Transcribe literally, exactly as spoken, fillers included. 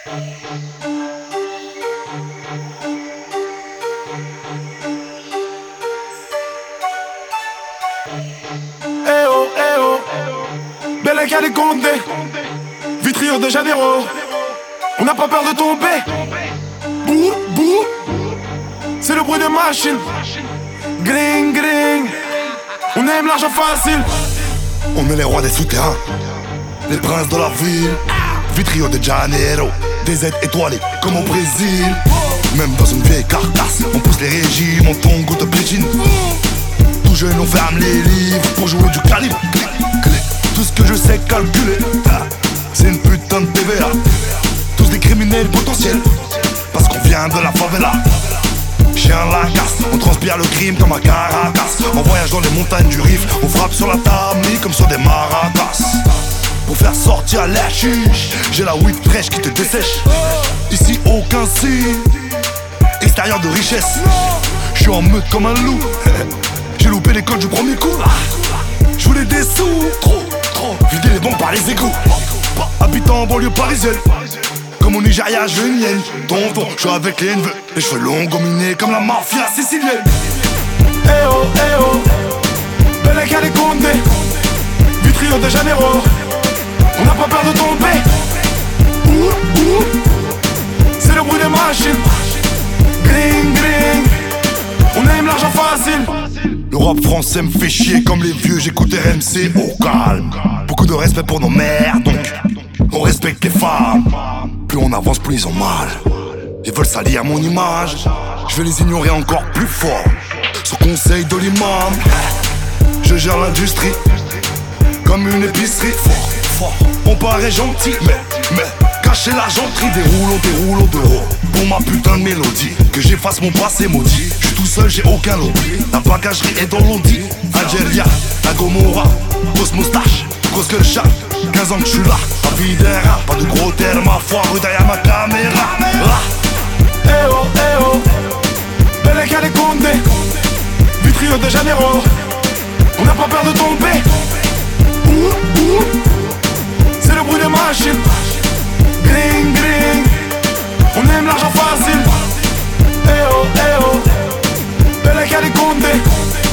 Eh oh, eh oh, Belle qu'à les Condé, Vitry Rio de Janeiro. On n'a pas peur de tomber. Bouh, bouh, c'est le bruit des machines. Gring, gring, on aime l'argent facile. On est les rois des souterrains, les princes de la ville. Vitry Rio de Janeiro, des aides étoilées comme au Brésil. Même dans une vieille carcasse, on pousse les régimes, on tongue de pigeon. Tout jeune, on ferme les livres pour jouer du calibre. Tout ce que je sais calculer, c'est une putain de T V A. Tous des criminels potentiels, parce qu'on vient de la favela. Chien la casse, on transpire le crime comme à Caracas. On voyage dans les montagnes du Rif, on frappe sur la table comme sur des maracas. Pour faire sortir la chiche, j'ai la weed fraîche qui te dessèche. Ici aucun signe extérieur de richesse. Je suis en meute comme un loup. J'ai loupé l'école du premier coup. Je voulais des sous, trop, trop. Vider les banques par les égouts. Habitant en banlieue parisienne, comme au Nigeria, je une hyène. Tonton, je suis avec les neveux. Les cheveux longs, gominés comme la mafia sicilienne. Eh oh, eh oh, Belle qu'à les Condé, Vitry Rio de Janeiro. On n'a pas peur de tomber. Ouh, ouh, c'est le bruit des machines. Gring, gring, on aime l'argent facile. Le rap français me fait chier comme les vieux, j'écoute R M C au calme. Beaucoup de respect pour nos mères, donc on respecte les femmes. Plus on avance, plus ils ont mal. Ils veulent salir mon image. Je vais les ignorer encore plus fort, sous conseil de l'imam. Je gère l'industrie comme une épicerie. Fort, fort, on paraît gentil, mais, mais cacher l'argenterie. Des rouleaux, des rouleaux d'euros pour ma putain de mélodie. Que j'efface mon passé maudit. Je suis tout seul, j'ai aucun lobby. La bagagerie est dans l'audi. Algeria, la Gomorra, grosse moustache, grosse gueule chat. quinze ans que je suis là, la vie d'un rat. Pas de gros termes, ma foi, rue derrière ma caméra. Ah. Eh oh, eh oh, Belle qu'à les Condé, Vitry Rio de Janeiro. On n'a pas peur de tomber. Ouh, ouh, c'est le bruit des machines. Gring, gring, on aime l'argent facile. Eh oh, eh oh, Belle qu'à les Condé,